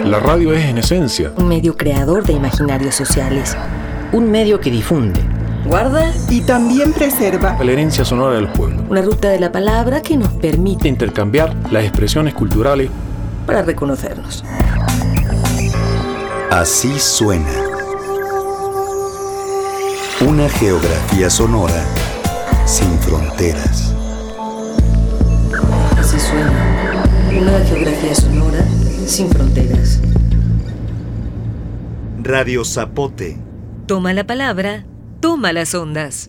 La radio es, en esencia, un medio creador de imaginarios sociales. Un medio que difunde, Guarda y también preserva la herencia sonora del pueblo. una ruta de la palabra que nos permite Intercambiar las expresiones culturales. para reconocernos. Así suena. Una geografía sonora sin fronteras. Así suena. Una geografía sonora sin fronteras. Radio Zapote. Toma la palabra, toma las ondas.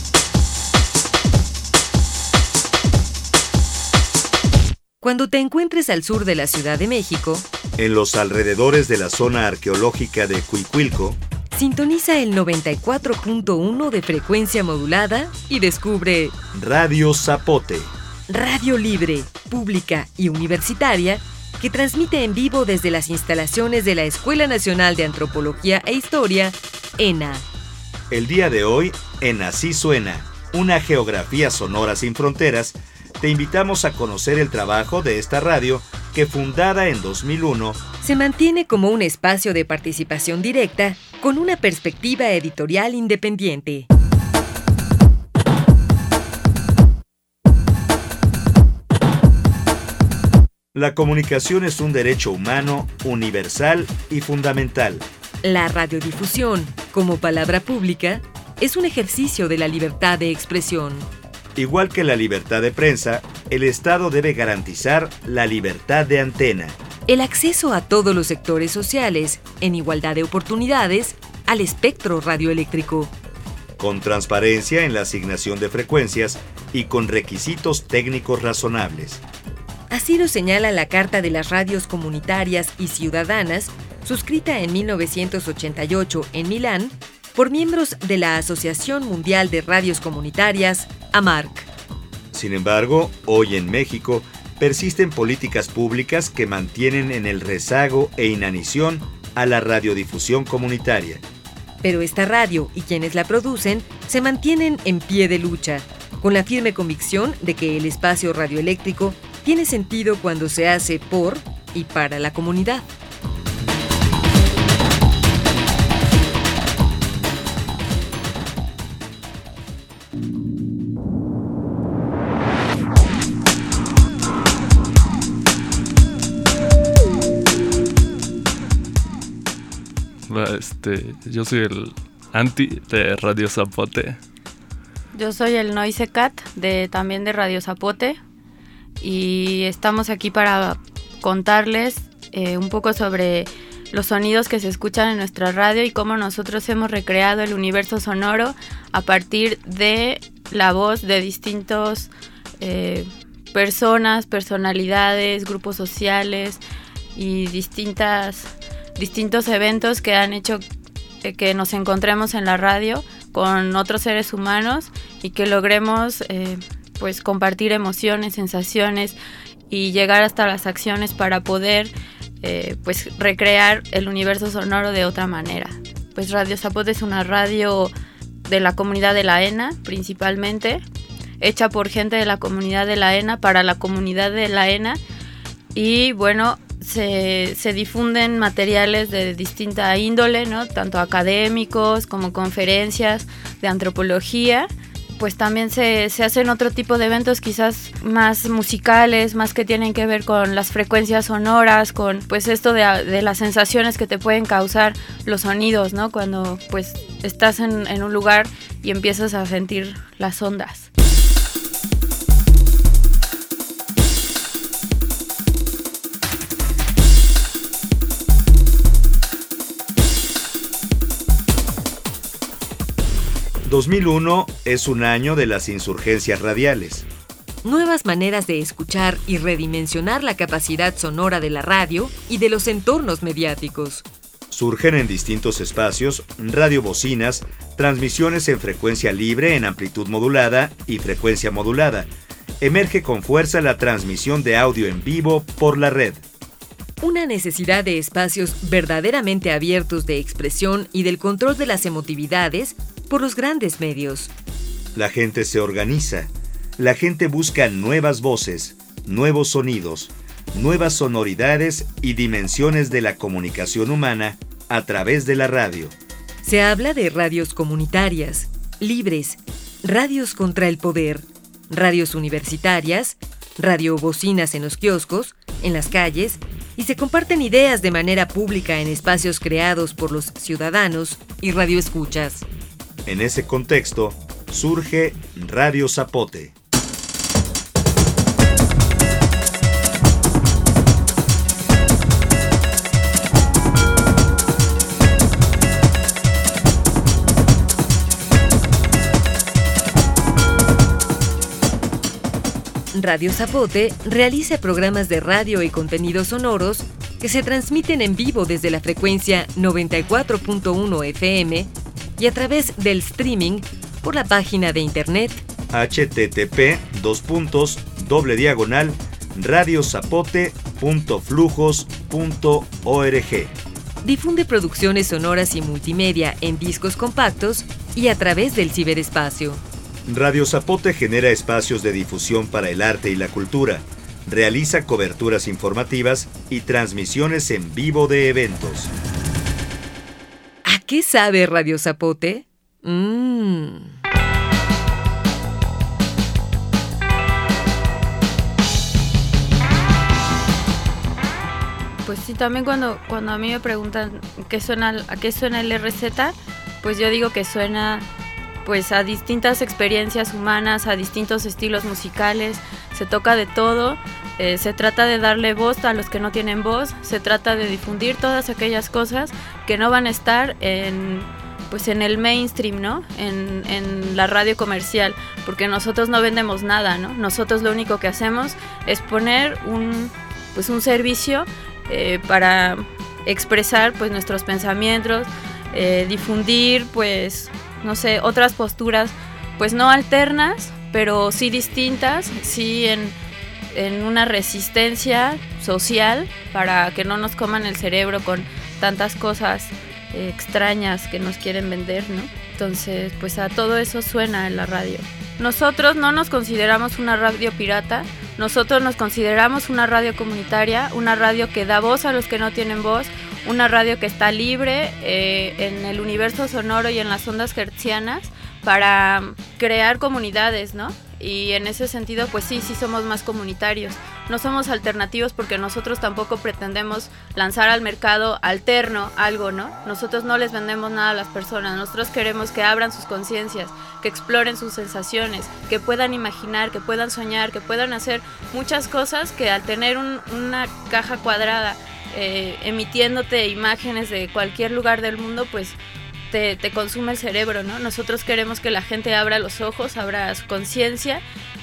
Cuando te encuentres al sur de la Ciudad de México, En los alrededores de la zona arqueológica de Cuicuilco, sintoniza el 94.1 de frecuencia modulada y descubre Radio Zapote. radio libre, pública y universitaria que transmite en vivo desde las instalaciones de la Escuela Nacional de Antropología e Historia, ENA. El día de hoy, en Así suena, una geografía sonora sin fronteras, te invitamos a conocer el trabajo de esta radio que, fundada en 2001, Se mantiene como un espacio de participación directa con una perspectiva editorial independiente. la comunicación es un derecho humano, universal y fundamental. La radiodifusión, como palabra pública, es un ejercicio de la libertad de expresión. Igual que la libertad de prensa, el Estado debe garantizar la libertad de antena. El acceso a todos los sectores sociales, en igualdad de oportunidades, al espectro radioeléctrico. Con transparencia en la asignación de frecuencias y con requisitos técnicos razonables. Así lo señala la Carta de las Radios Comunitarias y Ciudadanas, suscrita en 1988 en Milán, por miembros de la Asociación Mundial de Radios Comunitarias, AMARC. Sin embargo, hoy en México persisten políticas públicas que mantienen en el rezago e inanición a la radiodifusión comunitaria. Pero esta radio y quienes la producen se mantienen en pie de lucha, con la firme convicción de que el espacio radioeléctrico tiene sentido cuando se hace por y para la comunidad. Yo soy el Anti de Radio Zapote. Yo soy el Noise Cat también de Radio Zapote y estamos aquí para contarles un poco sobre los sonidos que se escuchan en nuestra radio y cómo nosotros hemos recreado el universo sonoro a partir de la voz de distintos personalidades, grupos sociales y distintos eventos que han hecho que nos encontremos en la radio con otros seres humanos y que logremos pues compartir emociones, sensaciones y llegar hasta las acciones para poder pues recrear el universo sonoro de otra manera. Pues Radio Zapote es una radio de la comunidad de la ENA principalmente, hecha por gente de la comunidad de la ENA para la comunidad de la ENA y bueno, se difunden materiales de distinta índole, ¿no? Tanto académicos como conferencias de antropología. Pues también se hacen otro tipo de eventos quizás más musicales, más que tienen que ver con las frecuencias sonoras, con pues esto de las sensaciones que te pueden causar los sonidos, ¿no? Cuando pues estás en un lugar y empiezas a sentir las ondas. ...2001 es un año de las insurgencias radiales. Nuevas maneras de escuchar y redimensionar la capacidad sonora de la radio y de los entornos mediáticos. Surgen en distintos espacios radiobocinas, transmisiones en frecuencia libre en amplitud modulada y frecuencia modulada. Emerge con fuerza la transmisión de audio en vivo por la red. Una necesidad de espacios verdaderamente abiertos de expresión y del control de las emotividades por los grandes medios. La gente se organiza, la gente busca nuevas voces, nuevos sonidos, nuevas sonoridades y dimensiones de la comunicación humana a través de la radio. Se habla de radios comunitarias, libres, radios contra el poder, radios universitarias, radiobocinas en los kioscos, en las calles, y se comparten ideas de manera pública en espacios creados por los ciudadanos y radioescuchas. En ese contexto, surge Radio Zapote. Radio Zapote realiza programas de radio y contenidos sonoros que se transmiten en vivo desde la frecuencia 94.1 FM y a través del streaming por la página de internet http://radiozapote.flujos.org. Difunde producciones sonoras y multimedia en discos compactos y a través del ciberespacio. Radio Zapote genera espacios de difusión para el arte y la cultura, realiza coberturas informativas y transmisiones en vivo de eventos. ¿A qué sabe Radio Zapote? Pues sí, también cuando a mí me preguntan a qué suena el RZ, pues yo digo que suena pues a distintas experiencias humanas, a distintos estilos musicales, se toca de todo, se trata de darle voz a los que no tienen voz, se trata de difundir todas aquellas cosas que no van a estar en el mainstream, ¿no? En la radio comercial, porque nosotros no vendemos nada, ¿no? Nosotros lo único que hacemos es poner un servicio para expresar pues nuestros pensamientos, difundir pues no sé, otras posturas, pues no alternas, pero sí distintas, sí en una resistencia social para que no nos coman el cerebro con tantas cosas extrañas que nos quieren vender, ¿no? Entonces, pues a todo eso suena en la radio. Nosotros no nos consideramos una radio pirata, nosotros nos consideramos una radio comunitaria, una radio que da voz a los que no tienen voz, una radio que está libre en el universo sonoro y en las ondas hertzianas para crear comunidades, ¿no? Y en ese sentido, pues sí somos más comunitarios. No somos alternativos porque nosotros tampoco pretendemos lanzar al mercado alterno algo, ¿no? Nosotros no les vendemos nada a las personas. Nosotros queremos que abran sus conciencias, que exploren sus sensaciones, que puedan imaginar, que puedan soñar, que puedan hacer muchas cosas que al tener una caja cuadrada emitiéndote imágenes de cualquier lugar del mundo, pues te consume el cerebro, ¿no? Nosotros queremos que la gente abra los ojos, abra su conciencia,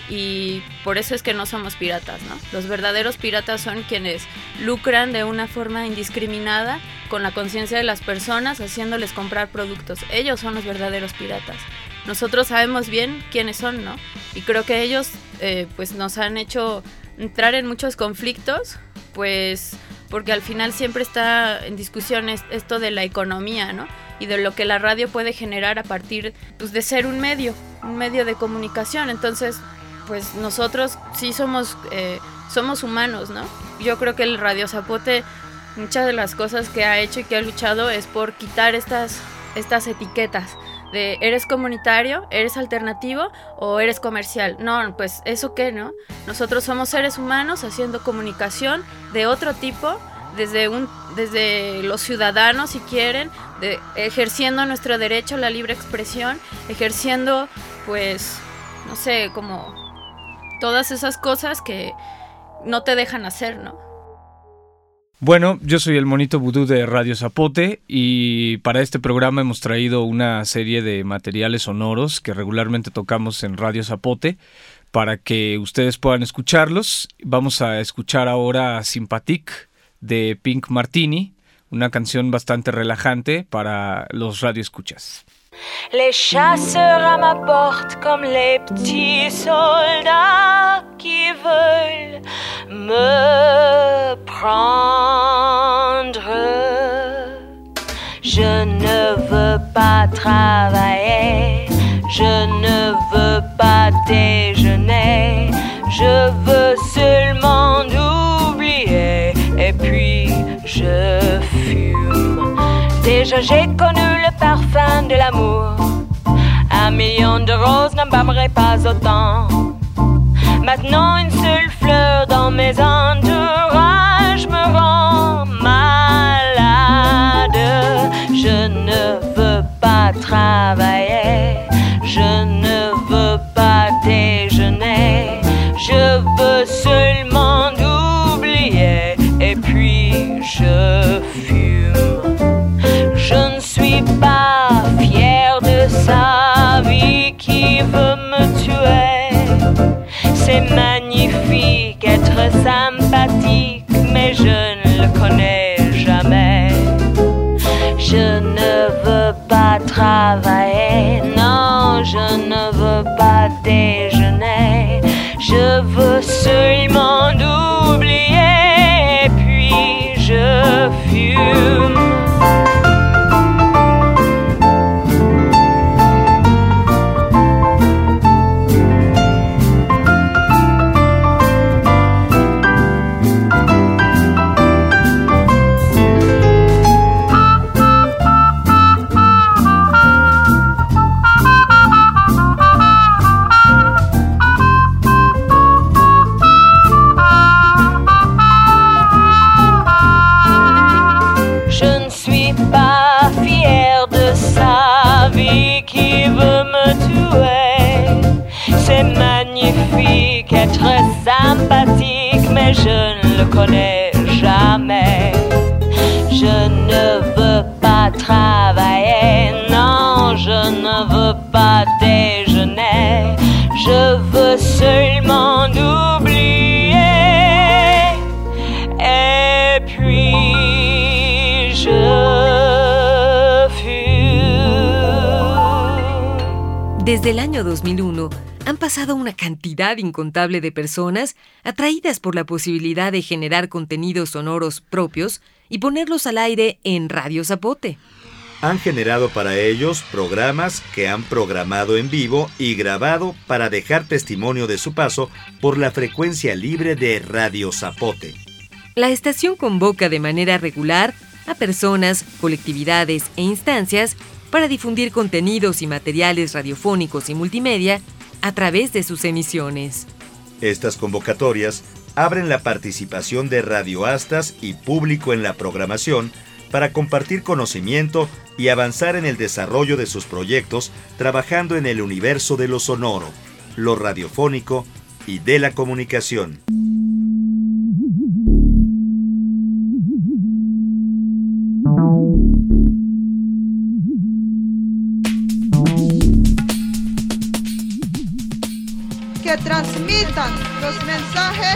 y por eso es que no somos piratas, ¿no? Los verdaderos piratas son quienes lucran de una forma indiscriminada con la conciencia de las personas, haciéndoles comprar productos. Ellos son los verdaderos piratas. Nosotros sabemos bien quiénes son, ¿no? Y creo que ellos pues nos han hecho entrar en muchos conflictos, pues porque al final siempre está en discusión esto de la economía, ¿no? Y de lo que la radio puede generar a partir pues, de ser un medio de comunicación. Entonces, pues nosotros sí somos humanos, ¿no? Yo creo que el Radio Zapote, muchas de las cosas que ha hecho y que ha luchado es por quitar estas etiquetas de ¿eres comunitario, eres alternativo o eres comercial? No, pues ¿eso qué, no? Nosotros somos seres humanos haciendo comunicación de otro tipo, desde los ciudadanos, si quieren, ejerciendo nuestro derecho a la libre expresión, ejerciendo, pues, no sé, como todas esas cosas que no te dejan hacer, ¿no? Bueno, yo soy el Monito Vudú de Radio Zapote y para este programa hemos traído una serie de materiales sonoros que regularmente tocamos en Radio Zapote para que ustedes puedan escucharlos. Vamos a escuchar ahora Sympathique de Pink Martini, una canción bastante relajante para los radioescuchas. Les chasseurs à ma porte comme les petits soldats qui veulent me prendre. Je ne veux pas travailler, je ne veux pas déjeuner, je veux seulement oublier je fume. Déjà j'ai connu le parfum de l'amour. 1 million de roses n'embâmerait pas autant. Maintenant une seule fleur dans mes entourages me rend malade. Je ne veux pas travailler, je ne veux pas déjeuner, je veux seulement oublier et puis je fume. Je ne suis pas fière de sa vie qui veut me tuer. C'est magnifique être sympathique, mais je ne le connais jamais. Je ne veux pas travailler, non, je ne veux pas déjeuner. Je veux seulement oublier, puis je fume. Être sympathique, mais je ne le connais jamais. Je ne veux pas travailler, non, je ne veux pas déjeuner. Je veux seulement oublier, et puis je fume. Desde el año 2001, han pasado una cantidad incontable de personas atraídas por la posibilidad de generar contenidos sonoros propios y ponerlos al aire en Radio Zapote. Han generado para ellos programas que han programado en vivo y grabado para dejar testimonio de su paso por la frecuencia libre de Radio Zapote. La estación convoca de manera regular a personas, colectividades e instancias para difundir contenidos y materiales radiofónicos y multimedia a través de sus emisiones. Estas convocatorias abren la participación de radioastas y público en la programación para compartir conocimiento y avanzar en el desarrollo de sus proyectos, trabajando en el universo de lo sonoro, lo radiofónico y de la comunicación. Que transmitan los mensajes.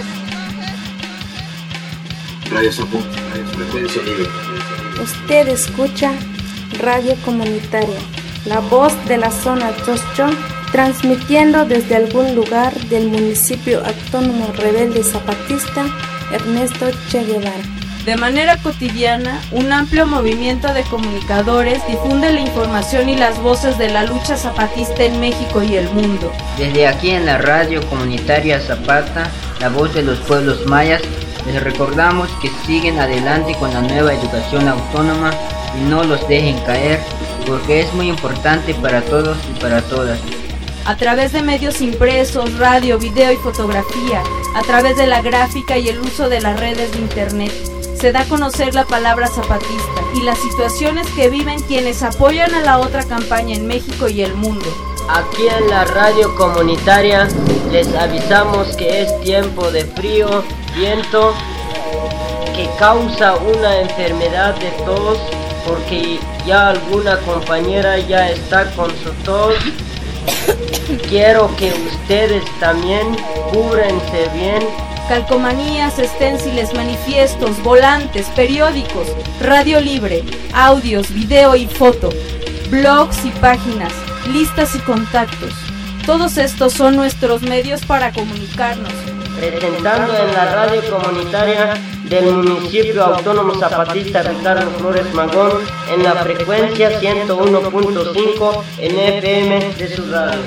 Radio Zapote, frecuencia libre. Usted escucha Radio Comunitaria, la voz de la zona Choscho, transmitiendo desde algún lugar del municipio autónomo rebelde zapatista Ernesto Che Guevara. De manera cotidiana, un amplio movimiento de comunicadores difunde la información y las voces de la lucha zapatista en México y el mundo. Desde aquí en la Radio Comunitaria Zapata, la voz de los pueblos mayas, les recordamos que siguen adelante con la nueva educación autónoma y no los dejen caer, porque es muy importante para todos y para todas. A través de medios impresos, radio, video y fotografía, a través de la gráfica y el uso de las redes de internet, se da a conocer la palabra zapatista y las situaciones que viven quienes apoyan a la otra campaña en México y el mundo. Aquí en la radio comunitaria les avisamos que es tiempo de frío, viento, que causa una enfermedad de tos, porque ya alguna compañera ya está con su tos. Quiero que ustedes también cúbrense bien. Calcomanías, esténciles, manifiestos, volantes, periódicos, radio libre, audios, video y foto, blogs y páginas, listas y contactos. Todos estos son nuestros medios para comunicarnos. Presentando en la radio comunitaria del municipio autónomo zapatista Ricardo Flores Magón en la frecuencia 101.5 en FM de su radio.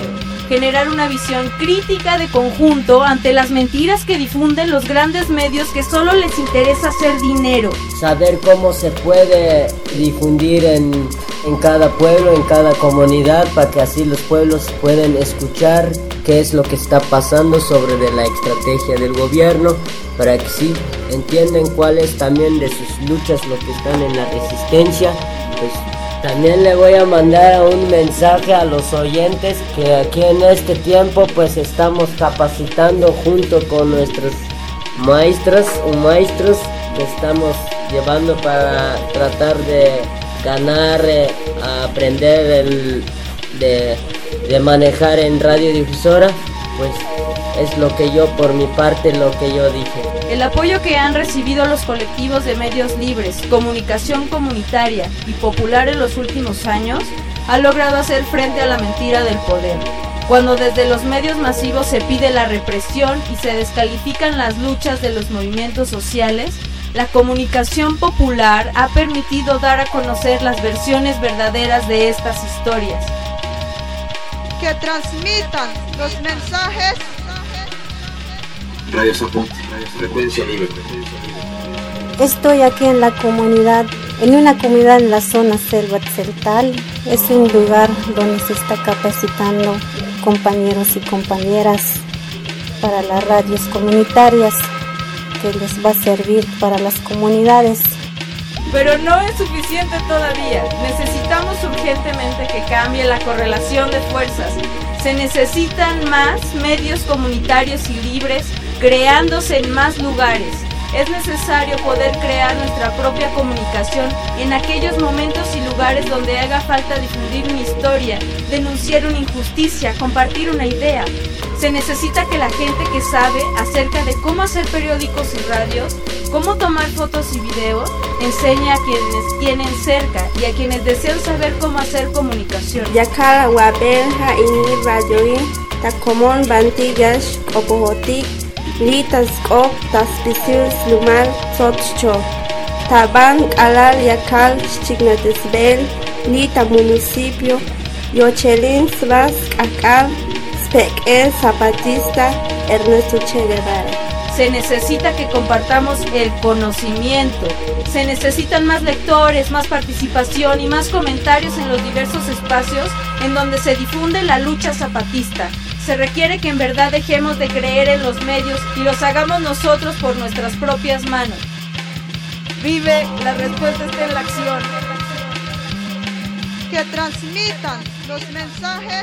generar una visión crítica de conjunto ante las mentiras que difunden los grandes medios que solo les interesa hacer dinero. Saber cómo se puede difundir en cada pueblo, en cada comunidad, para que así los pueblos puedan escuchar qué es lo que está pasando sobre de la estrategia del gobierno, para que sí entiendan cuáles también de sus luchas lo que están en la resistencia. Pues también le voy a mandar un mensaje a los oyentes que aquí en este tiempo pues estamos capacitando junto con nuestros maestros que estamos llevando para tratar de ganar, aprender de manejar en radiodifusora. Pues es lo que yo, por mi parte, lo que yo dije. El apoyo que han recibido los colectivos de medios libres, comunicación comunitaria y popular en los últimos años ha logrado hacer frente a la mentira del poder. Cuando desde los medios masivos se pide la represión y se descalifican las luchas de los movimientos sociales, la comunicación popular ha permitido dar a conocer las versiones verdaderas de estas historias. Que transmitan los mensajes. Radio Zapote, frecuencia libre. Estoy aquí en la comunidad, en una comunidad en la zona selva tzeltal. Es un lugar donde se está capacitando compañeros y compañeras para las radios comunitarias que les va a servir para las comunidades. Pero no es suficiente todavía. Necesitamos urgentemente que cambie la correlación de fuerzas. Se necesitan más medios comunitarios y libres creándose en más lugares. Es necesario poder crear nuestra propia comunicación en aquellos momentos y lugares donde haga falta difundir una historia, denunciar una injusticia, compartir una idea. Se necesita que la gente que sabe acerca de cómo hacer periódicos y radios, cómo tomar fotos y videos, enseñe a quienes tienen cerca y a quienes desean saber cómo hacer comunicación. Yakara Wabelha ini radio takomon bantigash opohotik litas ok taspisil lumar sotcho taban alal yakal chignatisbel lita municipio yochelin svas akal spek zapatista Ernesto Che Guevara. Se necesita que compartamos el conocimiento. Se necesitan más lectores, más participación y más comentarios en los diversos espacios en donde se difunde la lucha zapatista. Se requiere que en verdad dejemos de creer en los medios y los hagamos nosotros por nuestras propias manos. Vive, la respuesta está en la acción. Que transmitan los mensajes.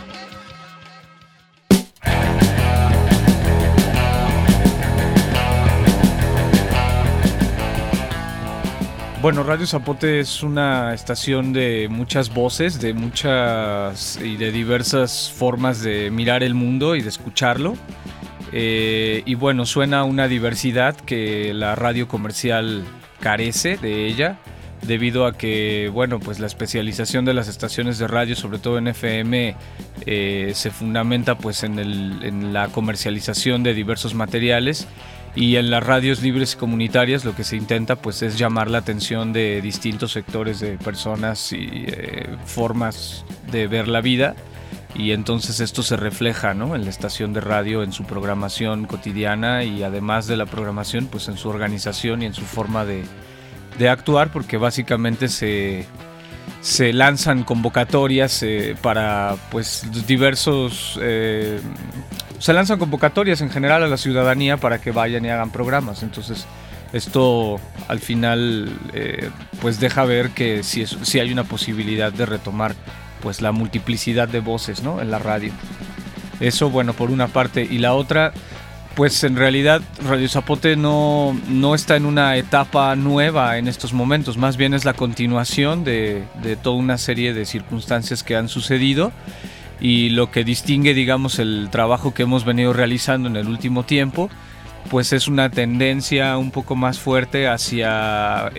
Bueno, Radio Zapote es una estación de muchas voces, de muchas y de diversas formas de mirar el mundo y de escucharlo. Y bueno, suena una diversidad que la radio comercial carece de ella, debido a que, bueno, pues la especialización de las estaciones de radio, sobre todo en FM, se fundamenta pues en la comercialización de diversos materiales. Y en las radios libres y comunitarias lo que se intenta pues es llamar la atención de distintos sectores de personas y formas de ver la vida, y entonces esto se refleja, ¿no?, en la estación de radio, en su programación cotidiana, y además de la programación pues en su organización y en su forma de actuar, porque básicamente se lanzan convocatorias para pues diversos... se lanzan convocatorias en general a la ciudadanía para que vayan y hagan programas. Entonces esto al final pues deja ver que sí hay una posibilidad de retomar pues la multiplicidad de voces, ¿no?, en la radio. Eso, bueno, por una parte. Y la otra, pues en realidad Radio Zapote no está en una etapa nueva en estos momentos, más bien es la continuación de toda una serie de circunstancias que han sucedido. Y lo que distingue, digamos, el trabajo que hemos venido realizando en el último tiempo, pues es una tendencia un poco más fuerte hacia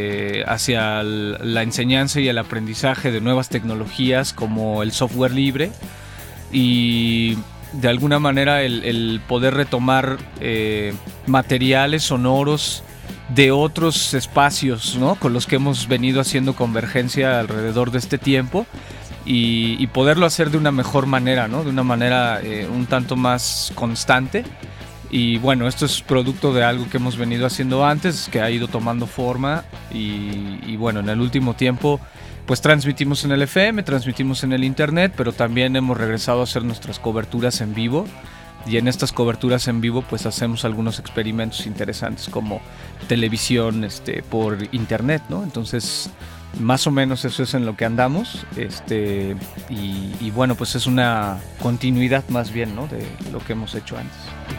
la enseñanza y el aprendizaje de nuevas tecnologías como el software libre, y de alguna manera el poder retomar materiales sonoros de otros espacios, ¿no?, con los que hemos venido haciendo convergencia alrededor de este tiempo, y poderlo hacer de una mejor manera, ¿no? De una manera un tanto más constante. Y bueno, esto es producto de algo que hemos venido haciendo antes, que ha ido tomando forma y bueno, en el último tiempo pues transmitimos en el FM, transmitimos en el internet, pero también hemos regresado a hacer nuestras coberturas en vivo. Y en estas coberturas en vivo pues hacemos algunos experimentos interesantes como televisión por internet, ¿no? Entonces más o menos eso es en lo que andamos, y bueno, pues es una continuidad más bien, ¿no? De lo que hemos hecho antes.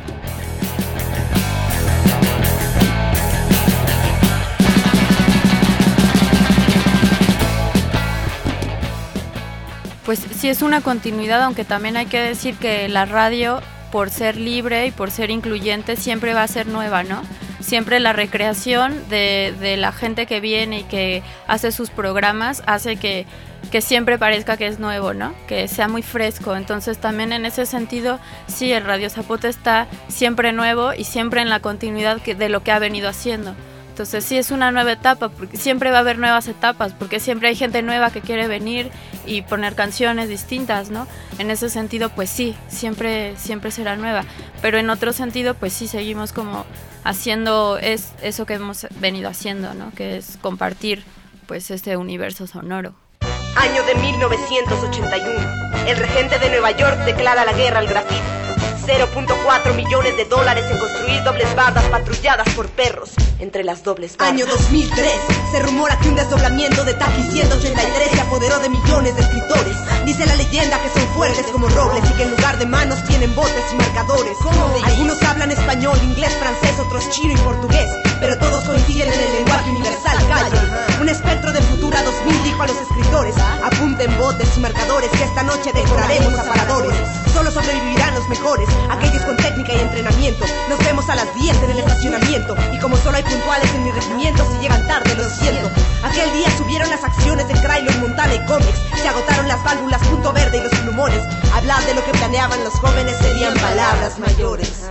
Pues sí, es una continuidad, aunque también hay que decir que la radio, por ser libre y por ser incluyente, siempre va a ser nueva, ¿no? Siempre la recreación de la gente que viene y que hace sus programas hace que siempre parezca que es nuevo, ¿no? Que sea muy fresco. Entonces también en ese sentido, sí, el Radio Zapote está siempre nuevo y siempre en la continuidad de lo que ha venido haciendo. Entonces sí, es una nueva etapa, porque siempre va a haber nuevas etapas, porque siempre hay gente nueva que quiere venir y poner canciones distintas, ¿no? En ese sentido, pues sí, siempre será nueva. Pero en otro sentido, pues sí, seguimos como haciendo eso que hemos venido haciendo, ¿no? Que es compartir, pues, este universo sonoro. Año de 1981. El regente de Nueva York declara la guerra al grafiti. 0.4 millones de dólares en construir dobles bardas patrulladas por perros entre las dobles bardas. Año 2003, se rumora que un desdoblamiento de Taki 183 se apoderó de millones de escritores. Dice la leyenda que son fuertes como robles y que en lugar de manos tienen botes y marcadores. Algunos hablan español, inglés, francés, otros chino y portugués, pero todos coinciden en el lenguaje universal, calle. Un espectro del Futura 2000 dijo a los escritores: apunten botes y marcadores que esta noche decoraremos aparadores. Solo sobrevivirán los mejores, aquellos con técnica y entrenamiento. Nos vemos a las 10 en el estacionamiento, y como solo hay puntuales en mi regimiento, si llegan tarde lo siento. Aquel día subieron las acciones de Kraylon, Montana y Comics. Se agotaron las válvulas Punto Verde y los plumones. Hablar de lo que planeaban los jóvenes serían palabras mayores.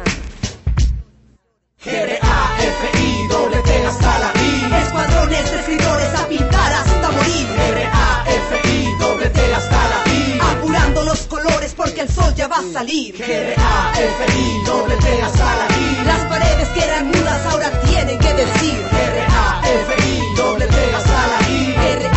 G-R-A-F-I-T hasta la I. Escuadrones de escritores a pintar hasta morir. G-R-A-F-I-T hasta la I. Apurando los colores porque el sol ya va a salir. G-R-A-F-I-T hasta la I. Las paredes que eran mudas ahora tienen que decir. G-R-A-F-I-T hasta la I.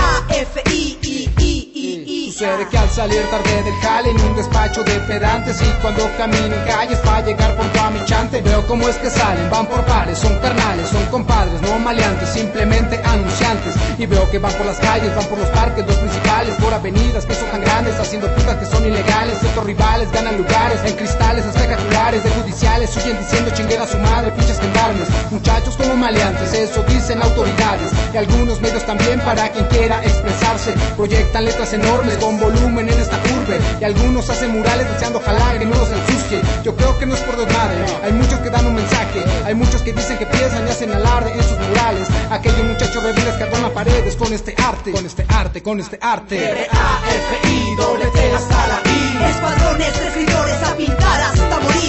R-A-F-I-I-I-I-I. Sucede que al salir tarde del jale en un despacho de pedantes, y cuando camino en calles para llegar pronto a mi chante, veo cómo es que salen, van por pares, son carnales, son compadres, no maleantes, simplemente anunciantes. Y veo que van por las calles, van por los parques, los principales, por avenidas que son tan grandes, haciendo putas que son ilegales. Ciertos rivales ganan lugares en cristales espectaculares de judiciales, huyen diciendo chinguera a su madre, pinches gendarmes. Muchachos como maleantes, eso dicen autoridades, y algunos medios también para quien quiera expresarse. Proyectan letras enormes con volumen en esta urbe, y algunos hacen murales deseando jalar que no los ensucie. Yo creo que no es por desmadre, hay muchos que dan un mensaje, hay muchos que dicen que piensan y hacen alarde en sus murales. Aquellos muchachos rebeldes que adornan paredes con este arte, con este arte, con este arte. R-A-F-I-T hasta la I. Escuadrones de escritores a pintar hasta morir.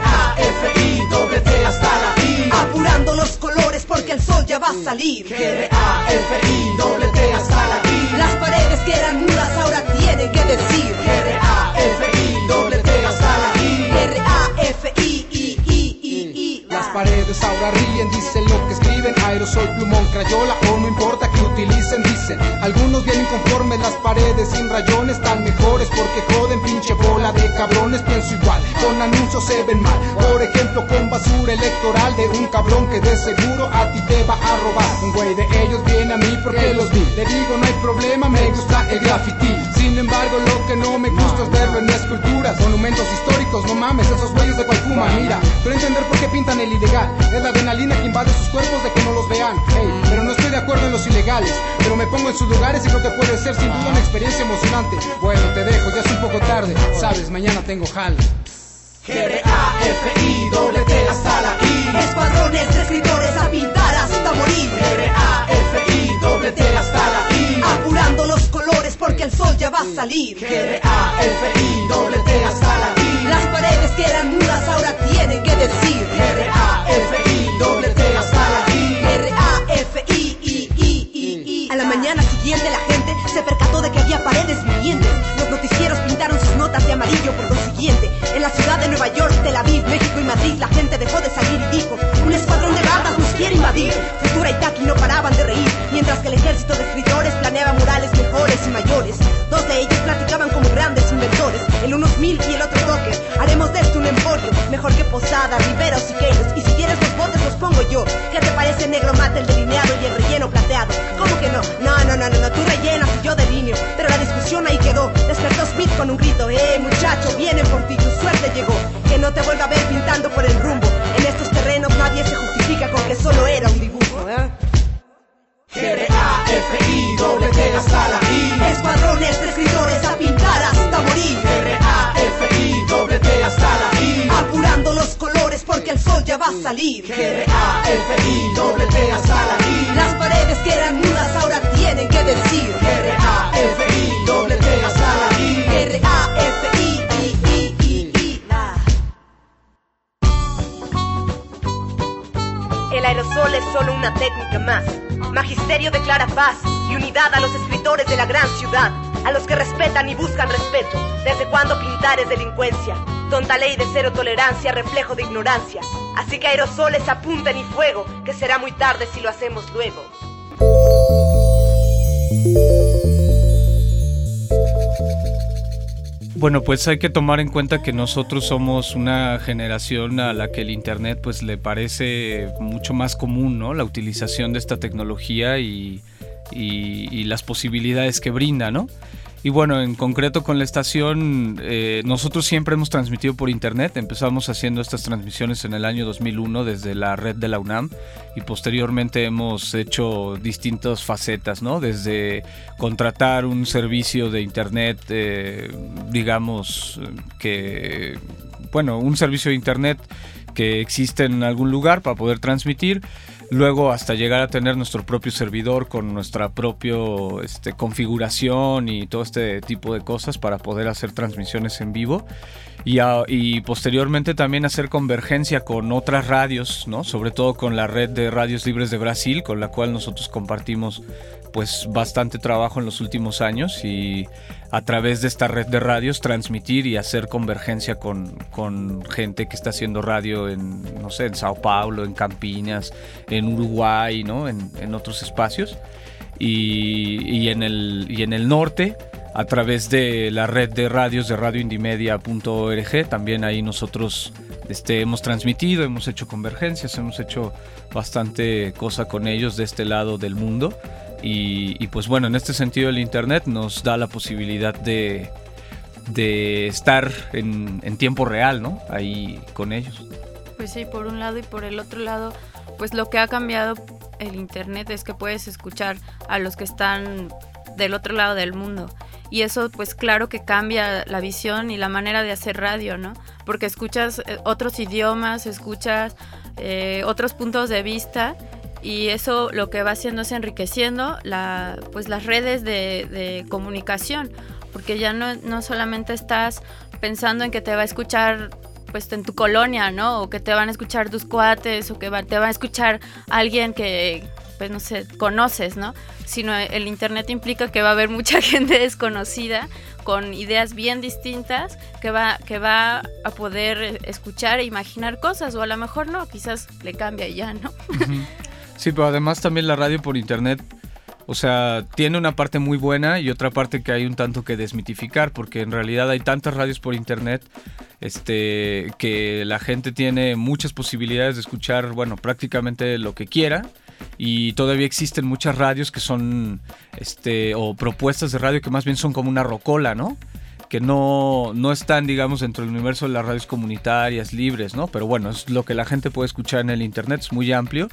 R-A-F-I-T hasta la I. Apurando los colores porque el sol ya va a salir. R-A-F-I-T hasta la I. Las paredes que eran mudas ahora tienen que decir. R-A-F-I-T hasta la I. R-A-F-I-I-I-I-I. Las paredes ahora ríen, dicen lo que escriben, aerosol, plumón, crayola, o no importa que utilicen, dicen. Algunos bien inconformes, las paredes sin rayones están mejores porque joden, pinche bola de cabrones. Pienso igual, con anuncios se ven mal, por ejemplo con basura electoral de un cabrón que de seguro a ti te va a robar. Un güey de ellos viene a mí porque los vi, le digo no hay problema, me gusta el graffiti. Sin embargo lo que no me gusta es verlo en esculturas, monumentos históricos, no mames, esos güeyes de cual fuma. Mira, quiero entender por qué pintan el ilegal, es la adrenalina que invade sus cuerpos de que no los vean. Hey, pero no estoy de acuerdo en los ilegales, pero me pongo en sus lugares y creo que puede ser sin duda una experiencia emocionante. Bueno, te dejo, ya es un poco tarde, sabes, mañana tengo jale. R-A-F-I-T hasta la I. Escuadrones de escritores a pintar hasta morir. R-A-F-I-T hasta la I. Apurando los colores porque el sol ya va a salir. R-A-F-I-T hasta la I. Las paredes que eran mudas ahora tienen que decir. R-A-F-I-T hasta la I. R-A-F-I-I-I-I-I. A la mañana siguiente la gente se percató de que había paredes vivientes. Futura y Taki no paraban de reír, mientras que el ejército de escritores planeaba murales mejores y mayores. Dos de ellos platicaban como grandes inventores, el uno Milk y el otro Docker. Haremos de esto un emporio, mejor que Posada, Rivera o Siqueiros. Y si quieres los botes los pongo yo. ¿Qué te parece negro mate el delineado y el relleno plateado? ¿Cómo que no? No, tú rellenas y yo delineo. Pero la discusión ahí quedó, despertó Smith con un grito: muchacho, vienen por ti, tu suerte llegó. Que no te vuelva a ver pintando por el rumbo. En estos terrenos nadie se justifica con que solo era un dibujo, R-A-F-I-T hasta la I. Escuadrones de escritores a pintar hasta morir. R-A-F-I-T hasta la I. Apurando los colores porque el sol ya va a salir. R-A-F-I-T hasta la I. Las paredes que eran mudas ahora tienen que decir. R-A-F-I-T hasta la I. R-A-F-I. El aerosol es solo una técnica más. Magisterio declara paz y unidad a los escritores de la gran ciudad, a los que respetan y buscan respeto. ¿Desde cuándo pintar es delincuencia? Tonta ley de cero tolerancia, reflejo de ignorancia. Así que aerosoles apunten y fuego, que será muy tarde si lo hacemos luego. Bueno, pues hay que tomar en cuenta que nosotros somos una generación a la que el internet pues le parece mucho más común, ¿no? La utilización de esta tecnología y las posibilidades que brinda, ¿no? Y bueno, en concreto con la estación, nosotros siempre hemos transmitido por internet. Empezamos haciendo estas transmisiones en el año 2001 desde la red de la UNAM y posteriormente hemos hecho distintas facetas, ¿no? Desde contratar un servicio de internet, digamos que, bueno, un servicio de internet que existe en algún lugar para poder transmitir. Luego hasta llegar a tener nuestro propio servidor con nuestra propia configuración y todo este tipo de cosas para poder hacer transmisiones en vivo y posteriormente también hacer convergencia con otras radios, ¿no? Sobre todo con la red de radios libres de Brasil, con la cual nosotros compartimos pues bastante trabajo en los últimos años, y a través de esta red de radios transmitir y hacer convergencia con gente que está haciendo radio en, no sé, en Sao Paulo, en Campinas, en Uruguay, ¿no? En otros espacios y en el norte a través de la red de radios de radioindimedia.org. También ahí nosotros hemos transmitido, hemos hecho convergencias, hemos hecho bastante cosa con ellos de este lado del mundo. Y pues bueno, en este sentido el internet nos da la posibilidad de estar en tiempo real, ¿no? Ahí con ellos. Pues sí, por un lado, y por el otro lado, pues lo que ha cambiado el internet es que puedes escuchar a los que están del otro lado del mundo. Y eso pues claro que cambia la visión y la manera de hacer radio, ¿no? Porque escuchas otros idiomas, escuchas otros puntos de vista. Y eso lo que va haciendo es enriqueciendo las redes de comunicación, porque ya no solamente estás pensando en que te va a escuchar pues en tu colonia, ¿no? O que te van a escuchar tus cuates, o que te va a escuchar alguien que pues no sé, conoces, ¿no? Sino el internet implica que va a haber mucha gente desconocida con ideas bien distintas que va a poder escuchar e imaginar cosas, o a lo mejor no, quizás le cambia y ya, ¿no? Uh-huh. Sí, pero además también la radio por internet, o sea, tiene una parte muy buena y otra parte que hay un tanto que desmitificar, porque en realidad hay tantas radios por internet que la gente tiene muchas posibilidades de escuchar, bueno, prácticamente lo que quiera, y todavía existen muchas radios que son, o propuestas de radio que más bien son como una rocola, ¿no? Que no están, digamos, dentro del universo de las radios comunitarias libres, ¿no? Pero bueno, es lo que la gente puede escuchar en el internet, es muy amplio.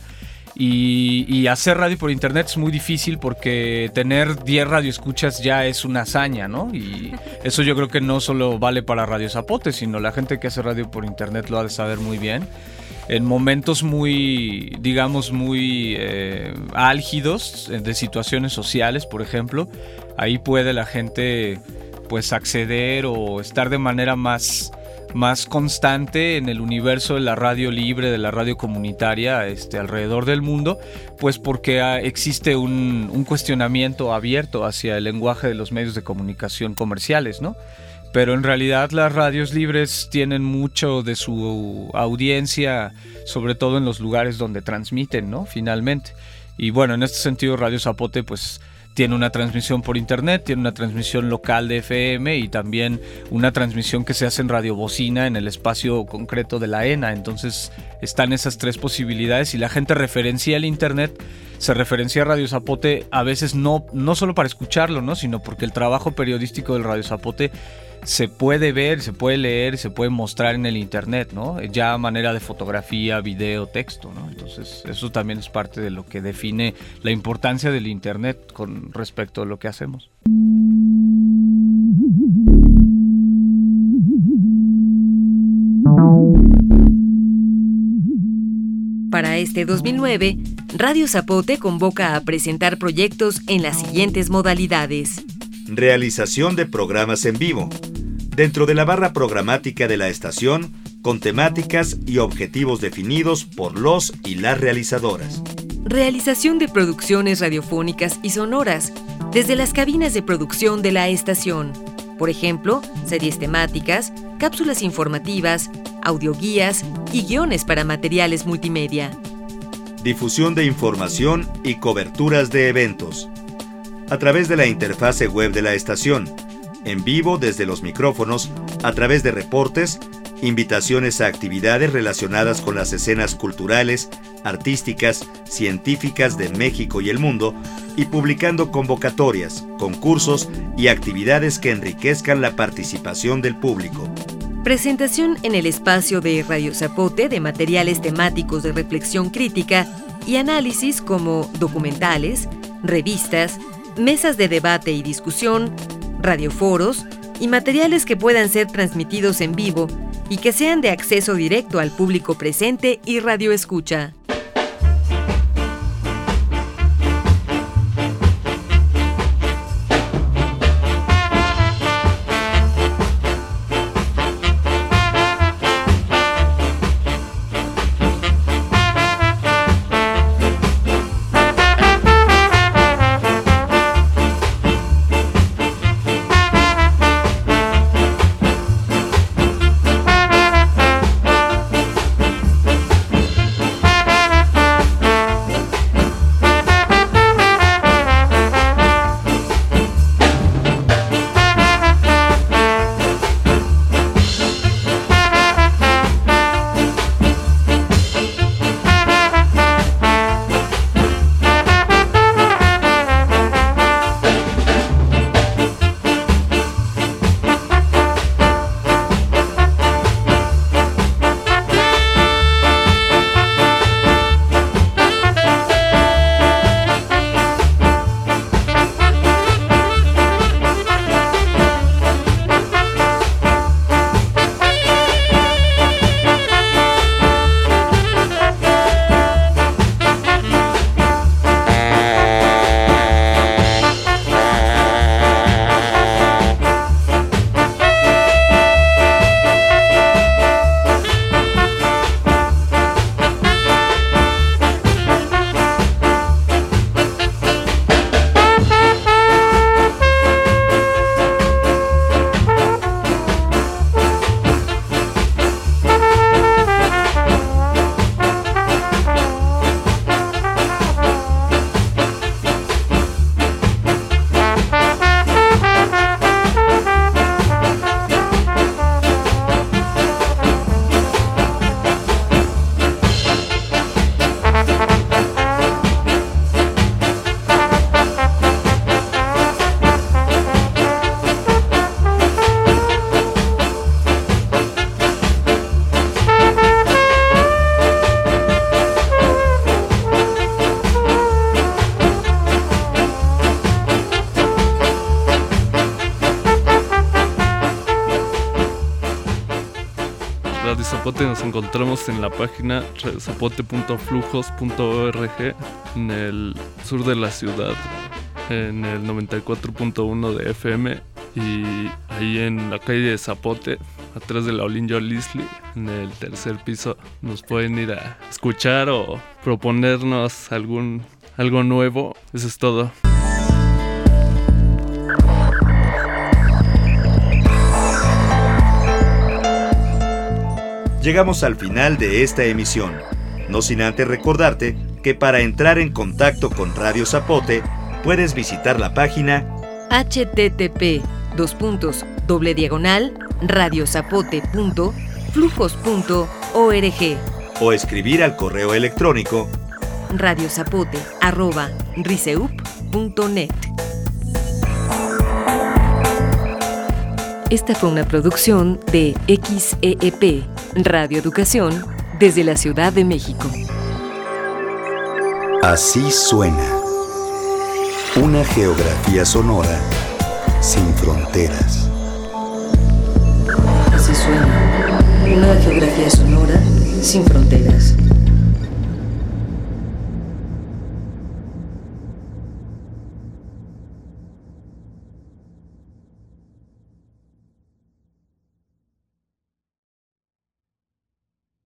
Y hacer radio por internet es muy difícil porque tener 10 radioescuchas ya es una hazaña, ¿no? Y eso yo creo que no solo vale para Radio Zapote, sino la gente que hace radio por internet lo ha de saber muy bien. En momentos muy, digamos, muy álgidos de situaciones sociales, por ejemplo, ahí puede la gente pues acceder o estar de manera más constante en el universo de la radio libre, de la radio comunitaria alrededor del mundo, pues porque existe un cuestionamiento abierto hacia el lenguaje de los medios de comunicación comerciales, ¿no? pero en realidad las radios libres tienen mucho de su audiencia, sobre todo en los lugares donde transmiten, ¿no? Finalmente. Y bueno, en este sentido Radio Zapote pues tiene una transmisión por internet, tiene una transmisión local de FM y también una transmisión que se hace en Radio Bocina en el espacio concreto de la ENA. Entonces están esas tres posibilidades y la gente referencia el internet, se referencia a Radio Zapote a veces no solo para escucharlo, ¿no? Sino porque el trabajo periodístico del Radio Zapote se puede ver, se puede leer, se puede mostrar en el internet, ¿no? Ya a manera de fotografía, video, texto, ¿no? Entonces eso también es parte de lo que define la importancia del internet con respecto a lo que hacemos. Para este 2009, Radio Zapote convoca a presentar proyectos en las siguientes modalidades. Realización de programas en vivo, dentro de la barra programática de la estación, con temáticas y objetivos definidos por los y las realizadoras. Realización de producciones radiofónicas y sonoras, desde las cabinas de producción de la estación. Por ejemplo, series temáticas, cápsulas informativas, audioguías y guiones para materiales multimedia. Difusión de información y coberturas de eventos, a través de la interfase web de la estación, en vivo desde los micrófonos, a través de reportes, invitaciones a actividades relacionadas con las escenas culturales, artísticas, científicas de México y el mundo, y publicando convocatorias, concursos y actividades que enriquezcan la participación del público. Presentación en el espacio de Radio Zapote de materiales temáticos de reflexión crítica y análisis como documentales, revistas, mesas de debate y discusión, radioforos y materiales que puedan ser transmitidos en vivo y que sean de acceso directo al público presente y radioescucha. Nos encontramos en la página radiozapote.flujos.org en el sur de la ciudad, en el 94.1 de FM, y ahí en la calle de Zapote, atrás de la Olinjo Lisli, en el tercer piso, nos pueden ir a escuchar o proponernos algo nuevo. Eso es todo. Llegamos al final de esta emisión, no sin antes recordarte que para entrar en contacto con Radio Zapote puedes visitar la página http://radiozapote.flujos.org o escribir al correo electrónico radiozapote@riseup.net. Esta fue una producción de XEEP, Radio Educación, desde la Ciudad de México. Así suena. Una geografía sonora sin fronteras. Así suena. Una geografía sonora sin fronteras.